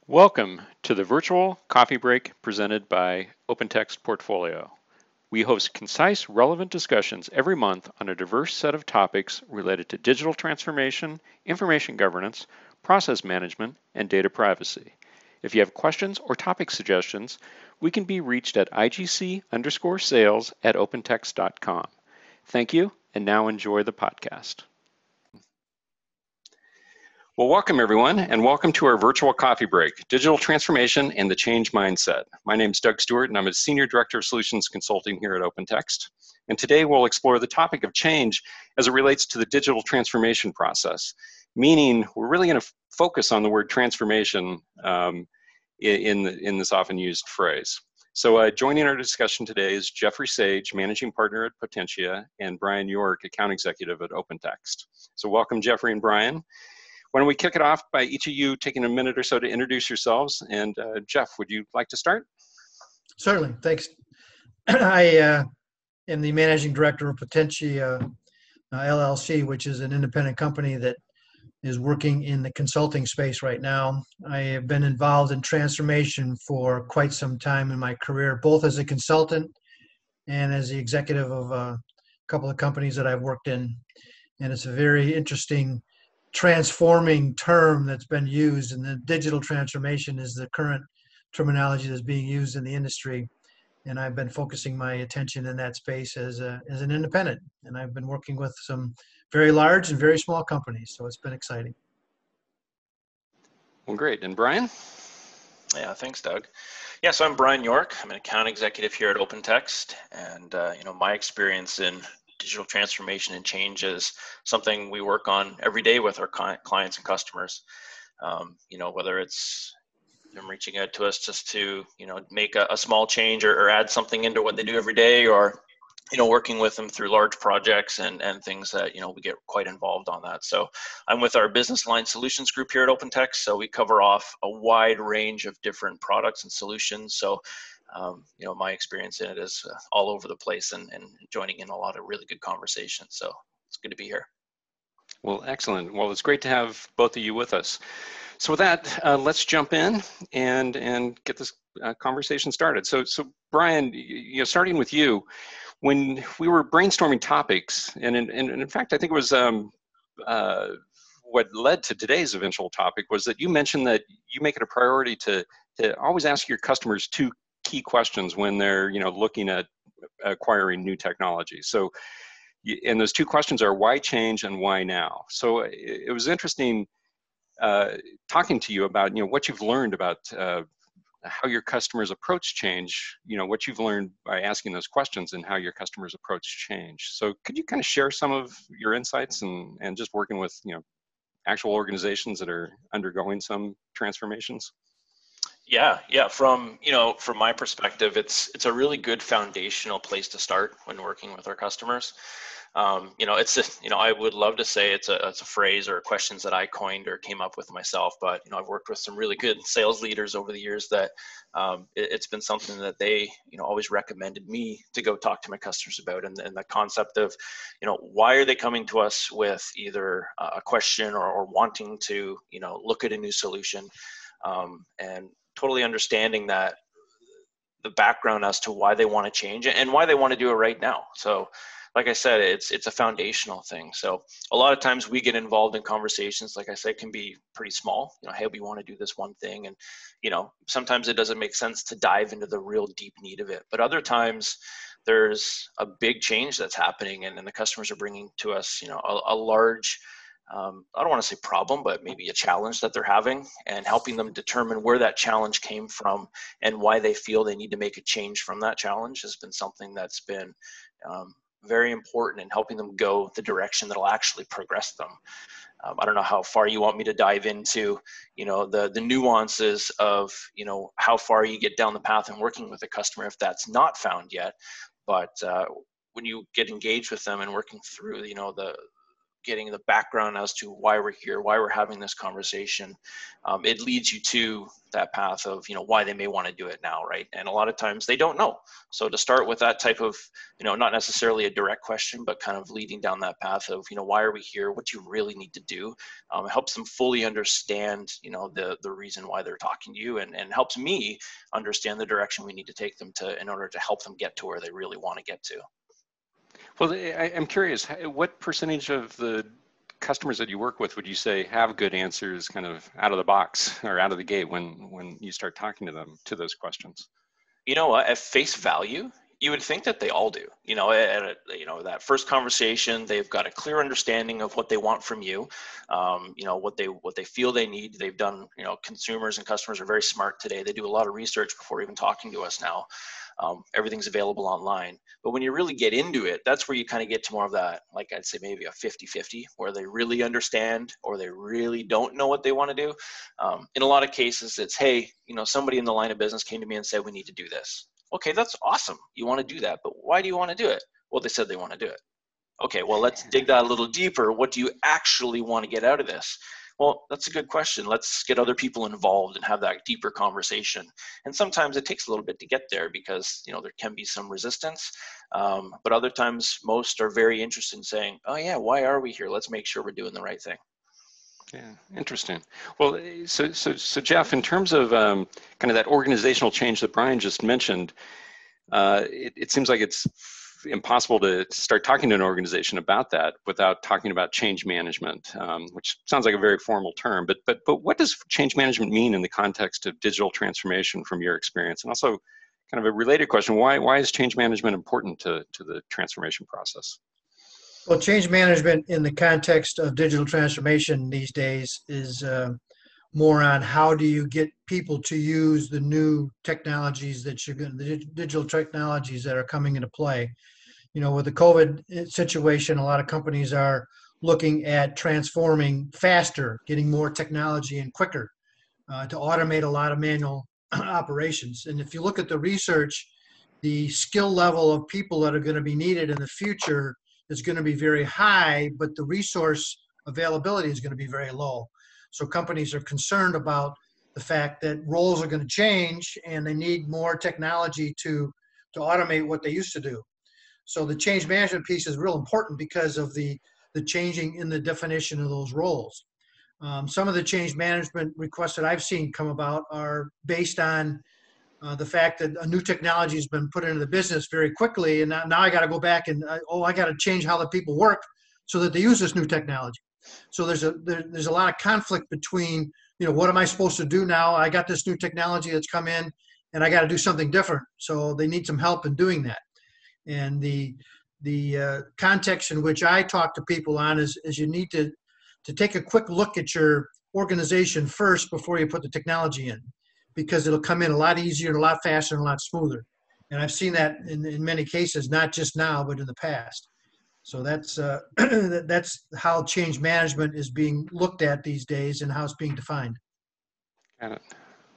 Welcome to the virtual coffee break presented by OpenText Portfolio. We host concise, relevant discussions every month on a diverse set of topics related to digital transformation, information governance, process management, and data privacy. If you have questions or topic suggestions, we can be reached at igc_sales@opentext.com. Thank you, and now enjoy the podcast. Well, welcome everyone, and welcome to our virtual coffee break, Digital Transformation and the Change Mindset. My name is Doug Stewart, and I'm a Senior Director of Solutions Consulting here at OpenText. And today we'll explore the topic of change as it relates to the digital transformation process, meaning we're really going to focus on the word transformation in this often used phrase. So joining our discussion today is Jeffrey Sage, Managing Partner at Potentia, and Brian York, Account Executive at OpenText. So welcome, Jeffrey and Brian. Why don't we kick it off by each of you taking a minute or so to introduce yourselves. And Jeff, would you like to start? Certainly, thanks. I am the Managing Director of Potentia LLC, which is an independent company that is working in the consulting space right now. I have been involved in transformation for quite some time in my career, both as a consultant and as the executive of a couple of companies that I've worked in. And it's a very interesting transforming term that's been used, and the digital transformation is the current terminology that's being used in the industry. And I've been focusing my attention in that space as an independent, and I've been working with some very large and very small companies, so it's been exciting. Well, great. And Brian? Yeah, thanks, Doug. Yeah, so I'm Brian York. I'm an account executive here at OpenText, and my experience in digital transformation and change is something we work on every day with our clients and customers. Whether it's them reaching out to us just to, make a small change or add something into what they do every day, or, working with them through large projects and things that, we get quite involved on that. So I'm with our business line solutions group here at OpenText. So we cover off a wide range of different products and solutions. So my experience in it is all over the place and joining in a lot of really good conversations. So it's good to be here. Well, excellent. Well, it's great to have both of you with us. So with that, let's jump in and get this conversation started. So Brian, starting with you, when we were brainstorming topics, and in fact, I think it was what led to today's eventual topic was that you mentioned that you make it a priority to always ask your customers two key questions when they're looking at acquiring new technology. So, and those two questions are why change and why now. So it was interesting talking to you about what you've learned about how your customers approach change. What you've learned by asking those questions and how your customers approach change. So could you kind of share some of your insights and just working with actual organizations that are undergoing some transformations? Yeah. From my perspective, it's a really good foundational place to start when working with our customers. I would love to say it's a phrase or questions that I coined or came up with myself, but I've worked with some really good sales leaders over the years that it's been something that they always recommended me to go talk to my customers about, and the concept of why are they coming to us with either a question or wanting to look at a new solution, and totally understanding that the background as to why they want to change and why they want to do it right now. So like I said, it's a foundational thing. So a lot of times we get involved in conversations, like I said, can be pretty small. Hey, we want to do this one thing. And, sometimes it doesn't make sense to dive into the real deep need of it. But other times there's a big change that's happening, and the customers are bringing to us, a large, I don't want to say problem, but maybe a challenge that they're having, and helping them determine where that challenge came from and why they feel they need to make a change from that challenge has been something that's been very important in helping them go the direction that'll actually progress them. I don't know how far you want me to dive into, the nuances of, how far you get down the path and working with a customer if that's not found yet. But when you get engaged with them and working through, getting the background as to why we're here, why we're having this conversation, it leads you to that path of, why they may want to do it now, right? And a lot of times they don't know. So to start with that type of, not necessarily a direct question, but kind of leading down that path of, why are we here? What do you really need to do? It helps them fully understand, the reason why they're talking to you, and helps me understand the direction we need to take them to in order to help them get to where they really want to get to. Well, I'm curious, what percentage of the customers that you work with would you say have good answers kind of out of the box or out of the gate when you start talking to them to those questions? You know what, at face value, you would think that they all do. That first conversation, they've got a clear understanding of what they want from you, what they feel they need. They've done, consumers and customers are very smart today. They do a lot of research before even talking to us now. Everything's available online. But when you really get into it, that's where you kind of get to more of that, like I'd say maybe a 50-50, where they really understand or they really don't know what they want to do. In a lot of cases, it's, hey, somebody in the line of business came to me and said, we need to do this. Okay, that's awesome. You want to do that, but why do you want to do it? Well, they said they want to do it. Okay, well, let's dig that a little deeper. What do you actually want to get out of this? Well, that's a good question. Let's get other people involved and have that deeper conversation. And sometimes it takes a little bit to get there because, there can be some resistance. But other times, most are very interested in saying, oh yeah, why are we here? Let's make sure we're doing the right thing. Yeah, interesting. Well, so Jeff, in terms of kind of that organizational change that Brian just mentioned, it seems like it's impossible to start talking to an organization about that without talking about change management, which sounds like a very formal term. But what does change management mean in the context of digital transformation from your experience? And also, kind of a related question: why is change management important to the transformation process? Well, change management in the context of digital transformation these days is more on how do you get people to use the new technologies the digital technologies that are coming into play. With the COVID situation, a lot of companies are looking at transforming faster, getting more technology and quicker to automate a lot of manual operations. And if you look at the research, the skill level of people that are going to be needed in the future is going to be very high, but the resource availability is going to be very low. So companies are concerned about the fact that roles are going to change and they need more technology to automate what they used to do. So the change management piece is real important because of the changing in the definition of those roles. Some of the change management requests that I've seen come about are based on the fact that a new technology has been put into the business very quickly, and now I got to go back and I got to change how the people work so that they use this new technology. So there's a lot of conflict between, what am I supposed to do now? I got this new technology that's come in, and I got to do something different. So they need some help in doing that. And the context in which I talk to people on is you need to take a quick look at your organization first before you put the technology in, because it'll come in a lot easier and a lot faster and a lot smoother. And I've seen that in many cases, not just now, but in the past. So that's how change management is being looked at these days and how it's being defined. Got it.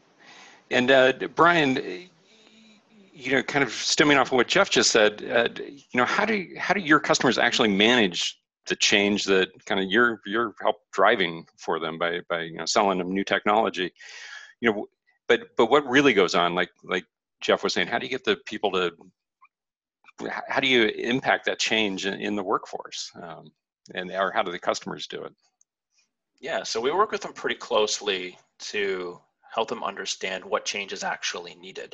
And Brian, kind of stemming off of what Jeff just said, how do your customers actually manage the change that kind of you're help driving for them by selling them new technology? But what really goes on, like Jeff was saying, how do you get the people to? How do you impact that change in the workforce, or how do the customers do it? Yeah, so we work with them pretty closely to help them understand what change is actually needed.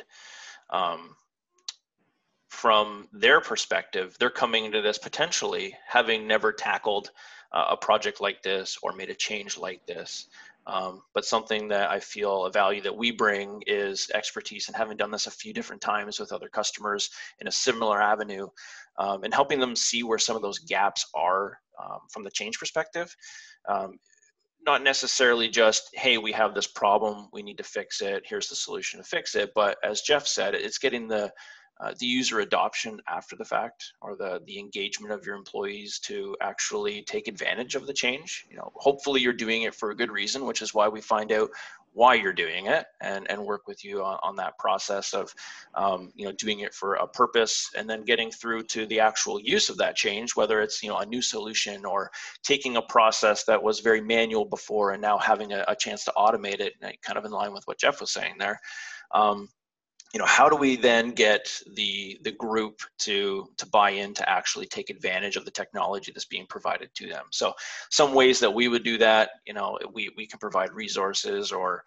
From their perspective, they're coming into this potentially having never tackled a project like this or made a change like this. But something that I feel a value that we bring is expertise, and having done this a few different times with other customers in a similar avenue, and helping them see where some of those gaps are from the change perspective. Not necessarily just, hey, we have this problem, we need to fix it, here's the solution to fix it. But as Jeff said, it's getting the the user adoption after the fact, or the engagement of your employees to actually take advantage of the change. Hopefully you're doing it for a good reason, which is why we find out why you're doing it and work with you on that process of doing it for a purpose, and then getting through to the actual use of that change, whether it's a new solution or taking a process that was very manual before and now having a chance to automate it, kind of in line with what Jeff was saying there. How do we then get the group to buy in to actually take advantage of the technology that's being provided to them? So some ways that we would do that, we can provide resources, or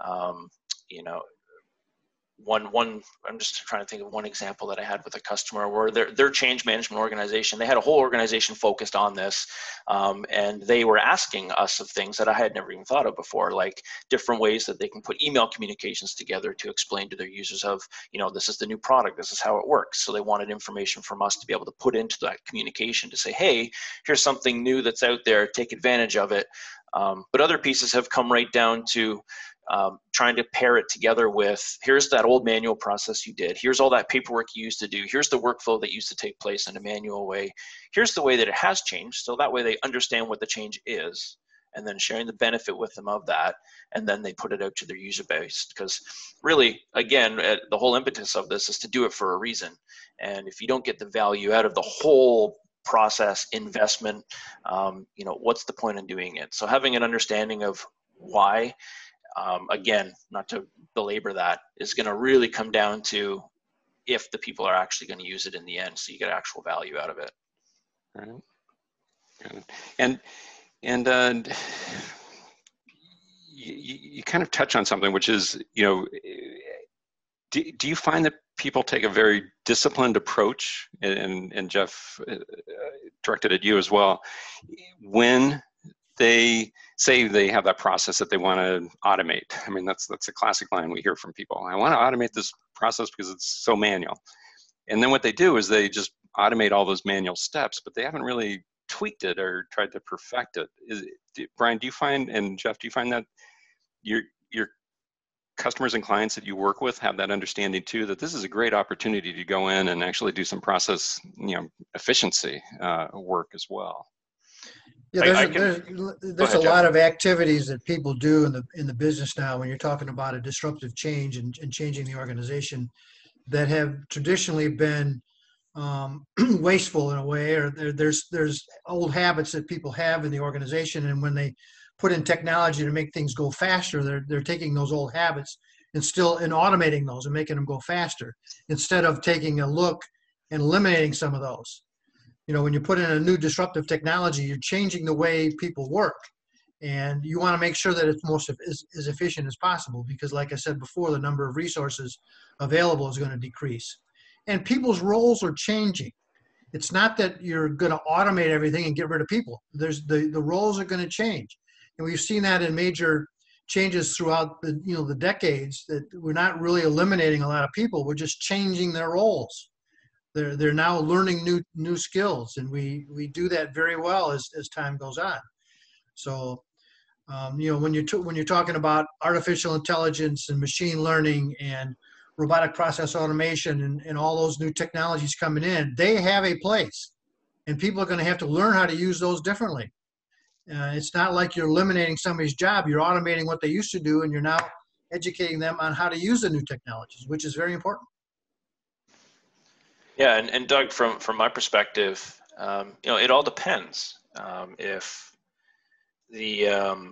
one I'm just trying to think of one example that I had with a customer where their change management organization, they had a whole organization focused on this, and they were asking us of things that I had never even thought of before, like different ways that they can put email communications together to explain to their users of, this is the new product, this is how it works. So they wanted information from us to be able to put into that communication to say, hey, here's something new that's out there, take advantage of it. But other pieces have come right down to trying to pair it together with, here's that old manual process you did, here's all that paperwork you used to do, here's the workflow that used to take place in a manual way, here's the way that it has changed, so that way they understand what the change is, and then sharing the benefit with them of that, and then they put it out to their user base. Because really, again, the whole impetus of this is to do it for a reason, and if you don't get the value out of the whole process investment, what's the point in doing it? So having an understanding of why, again, not to belabor that, is going to really come down to if the people are actually going to use it in the end, so you get actual value out of it. Right. And you kind of touch on something, which is, do you find that people take a very disciplined approach, and Jeff, directed at you as well, when they say they have that process that they want to automate? I mean, that's a classic line we hear from people. I want to automate this process because it's so manual. And then what they do is they just automate all those manual steps, but they haven't really tweaked it or tried to perfect it. Brian, do you find, and Jeff, do you find that your customers and clients that you work with have that understanding too, that this is a great opportunity to go in and actually do some process, efficiency work as well? Yeah, there's a lot of activities that people do in the business now when you're talking about a disruptive change and changing the organization that have traditionally been wasteful in a way, or there's old habits that people have in the organization, and when they put in technology to make things go faster, they're taking those old habits and automating those and making them go faster, instead of taking a look and eliminating some of those. When you put in a new disruptive technology, you're changing the way people work, and you want to make sure that it's as efficient as possible, because like I said before, the number of resources available is going to decrease, and people's roles are changing. It's not that you're going to automate everything and get rid of people. The roles are going to change, and we've seen that in major changes throughout the decades, that we're not really eliminating a lot of people, we're just changing their roles. They're now learning new skills, and we do that very well as time goes on. So, when you're talking about artificial intelligence and machine learning and robotic process automation and all those new technologies coming in, they have a place, and people are going to have to learn how to use those differently. It's not like you're eliminating somebody's job; you're automating what they used to do, and you're now educating them on how to use the new technologies, which is very important. Yeah, and Doug, from my perspective, it all depends. If the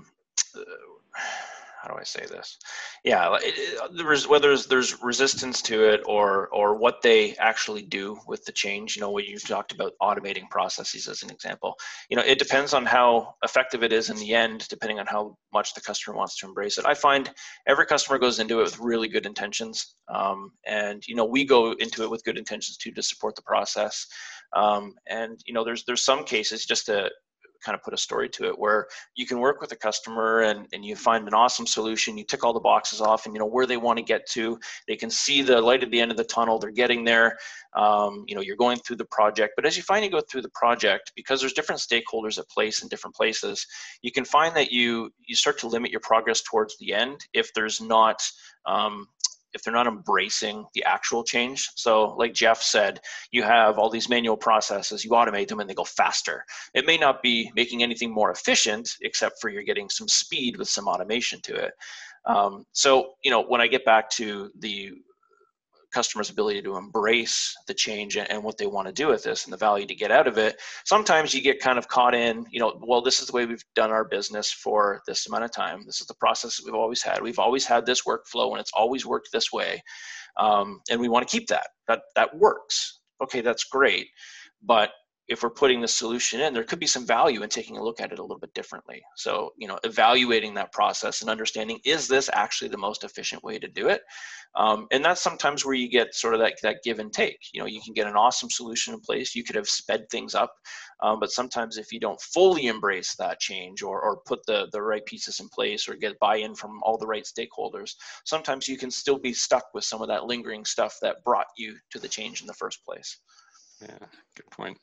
how do I say this? Yeah, whether there's resistance to it or what they actually do with the change. What you've talked about, automating processes as an example. It depends on how effective it is in the end, depending on how much the customer wants to embrace it. I find every customer goes into it with really good intentions, and we go into it with good intentions too, to support the process. And there's some cases, just to kind of put a story to it, where you can work with a customer and you find an awesome solution, you tick all the boxes off, and where they want to get to, they can see the light at the end of the tunnel, they're getting there. You're going through the project, but as you finally go through the project, because there's different stakeholders at place in different places, you can find that you start to limit your progress towards the end if there's not if they're not embracing the actual change. So like Jeff said, you have all these manual processes, you automate them and they go faster. It may not be making anything more efficient, except for you're getting some speed with some automation to it. So, when I get back to the customer's ability to embrace the change and what they want to do with this and the value to get out of it, sometimes you get kind of caught in, well, this is the way we've done our business for this amount of time. This is the process that we've always had. We've always had this workflow and it's always worked this way. And we want to keep that. That works. Okay, that's great. But if we're putting the solution in, there could be some value in taking a look at it a little bit differently. So, evaluating that process and understanding, is this actually the most efficient way to do it? And that's sometimes where you get sort of that give and take. You can get an awesome solution in place. You could have sped things up. But sometimes if you don't fully embrace that change or put the right pieces in place or get buy-in from all the right stakeholders, sometimes you can still be stuck with some of that lingering stuff that brought you to the change in the first place. Yeah, good point.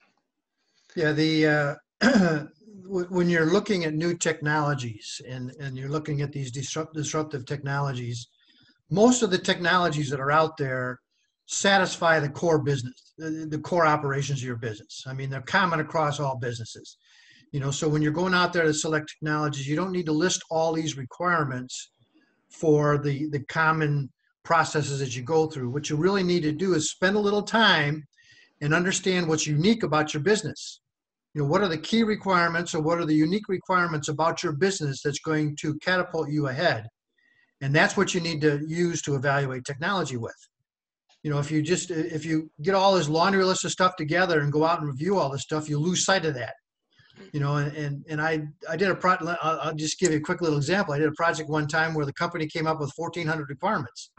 Yeah, when you're looking at new technologies and you're looking at these disruptive technologies, most of the technologies that are out there satisfy the core business, the core operations of your business. I mean, they're common across all businesses. So when you're going out there to select technologies, you don't need to list all these requirements for the common processes that you go through. What you really need to do is spend a little time and understand what's unique about your business. What are the key requirements or what are the unique requirements about your business that's going to catapult you ahead? And that's what you need to use to evaluate technology with. If you get all this laundry list of stuff together and go out and review all this stuff, you lose sight of that. And I did a project. I'll just give you a quick little example. I did a project one time where the company came up with 1,400 requirements.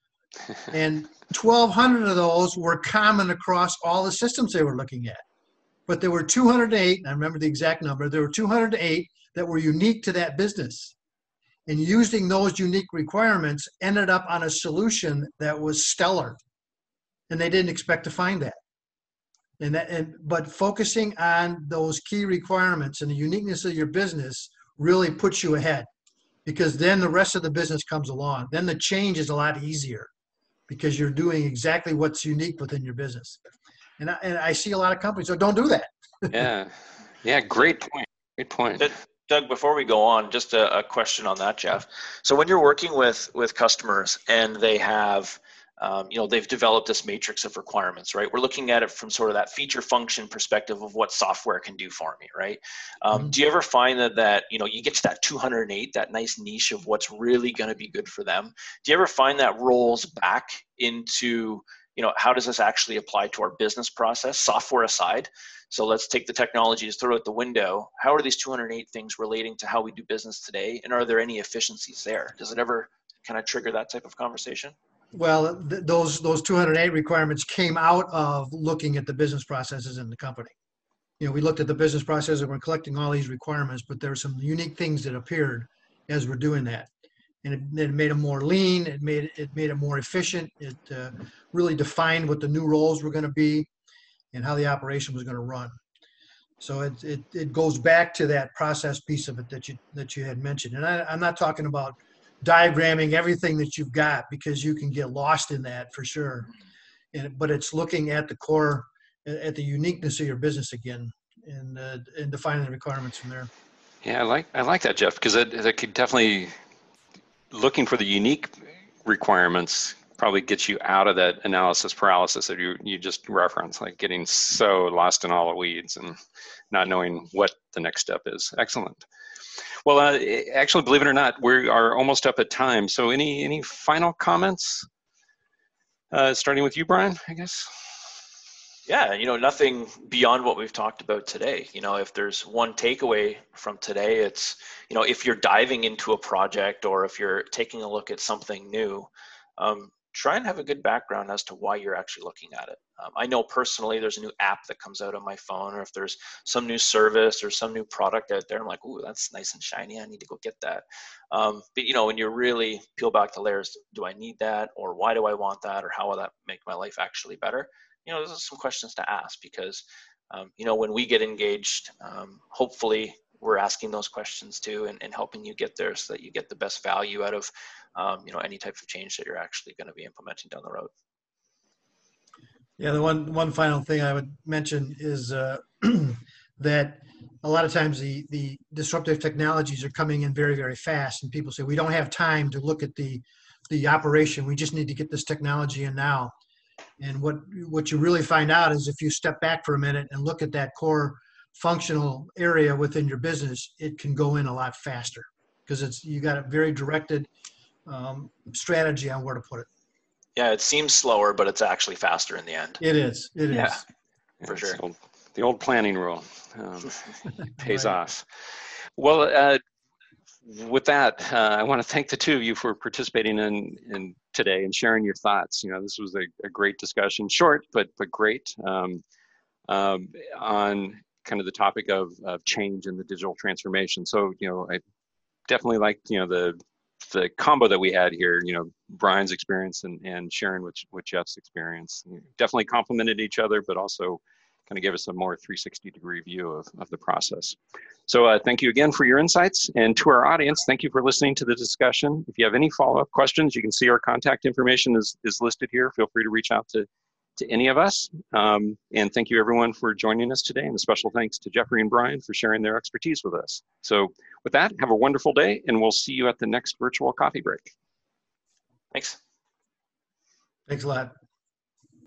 And 1,200 of those were common across all the systems they were looking at. But there were 208, I remember the exact number, there were 208 that were unique to that business. And using those unique requirements ended up on a solution that was stellar. And they didn't expect to find that. But focusing on those key requirements and the uniqueness of your business really puts you ahead, because then the rest of the business comes along. Then the change is a lot easier because you're doing exactly what's unique within your business. And I see a lot of companies that don't do that. Yeah, great point. Great point. Doug, before we go on, just a question on that, Jeff. So when you're working with customers and they have, they've developed this matrix of requirements, right? We're looking at it from sort of that feature function perspective of what software can do for me, right? Do you ever find that you get to that 208, that nice niche of what's really going to be good for them? Do you ever find that rolls back into, how does this actually apply to our business process, software aside? So let's take the technology, just throw it out the window. How are these 208 things relating to how we do business today? And are there any efficiencies there? Does it ever kind of trigger that type of conversation? Well, those 208 requirements came out of looking at the business processes in the company. We looked at the business process and we're collecting all these requirements, but there were some unique things that appeared as we're doing that. And it made it more lean. It made it more efficient. It really defined what the new roles were going to be and how the operation was going to run. So it goes back to that process piece of it that you had mentioned. And I'm not talking about diagramming everything that you've got, because you can get lost in that for sure. But it's looking at the core, at the uniqueness of your business again, and defining the requirements from there. Yeah, I like that, Jeff, because that could definitely, looking for the unique requirements probably gets you out of that analysis paralysis that you just referenced, like getting so lost in all the weeds and not knowing what the next step is. Excellent. Well, actually, believe it or not, we are almost up at time. So any final comments? Starting with you, Brian, I guess. Yeah, nothing beyond what we've talked about today. If there's one takeaway from today, it's, if you're diving into a project or if you're taking a look at something new, try and have a good background as to why you're actually looking at it. I know personally there's a new app that comes out on my phone, or if there's some new service or some new product out there, I'm like, ooh, that's nice and shiny. I need to go get that. But when you really peel back the layers, do I need that? Or why do I want that? Or how will that make my life actually better? Those are some questions to ask, because, when we get engaged, hopefully we're asking those questions too, and helping you get there so that you get the best value out of any type of change that you're actually going to be implementing down the road. Yeah, the one final thing I would mention is that a lot of times the disruptive technologies are coming in very, very fast, and people say we don't have time to look at the operation. We just need to get this technology in now. And what you really find out is if you step back for a minute and look at that core functional area within your business, it can go in a lot faster because you got a very directed strategy on where to put it. Yeah, it seems slower, but it's actually faster in the end. It is. It Yeah. is. For sure. The old planning rule pays Right. off. Well, with that, I want to thank the two of you for participating in today and sharing your thoughts. This was a great discussion, short but great, on kind of the topic of change and the digital transformation. So I definitely like the combo that we had here. Brian's experience and sharing with Jeff's experience definitely complemented each other, but also kind of give us a more 360-degree view of the process. So thank you again for your insights. And to our audience, thank you for listening to the discussion. If you have any follow-up questions, you can see our contact information is listed here. Feel free to reach out to any of us. And thank you everyone for joining us today. And a special thanks to Jeffrey and Brian for sharing their expertise with us. So with that, have a wonderful day, and we'll see you at the next virtual coffee break. Thanks. Thanks a lot.